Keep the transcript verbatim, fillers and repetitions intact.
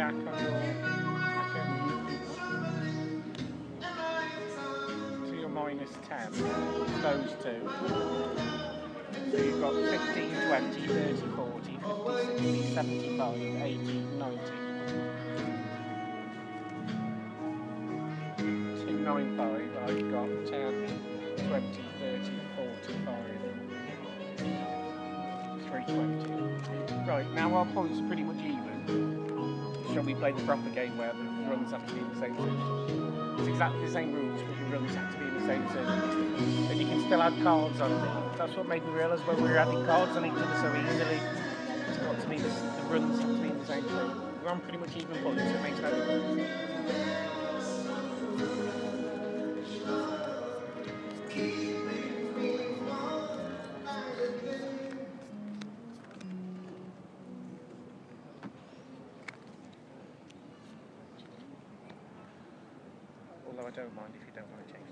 back on your packet. So you're minus ten. Those two. So you've got fifteen, twenty, thirty, forty, fifty, sixty, seventy-five, eighty, ninety. two ninety-five, I've got ten, twenty, thirty, forty-five, three twenty. Right, now our points are pretty much even. Shall we play the proper game where the runs have to be in the same circle? It's exactly the same rules, but the runs have to be in the same circle. And you can still add cards on it. That's what made me realise when we were adding cards on each other so easily. It's got to be the, the runs have to be in the same circle. We're on pretty much even points, so it makes no difference. Although I don't mind if you don't want to change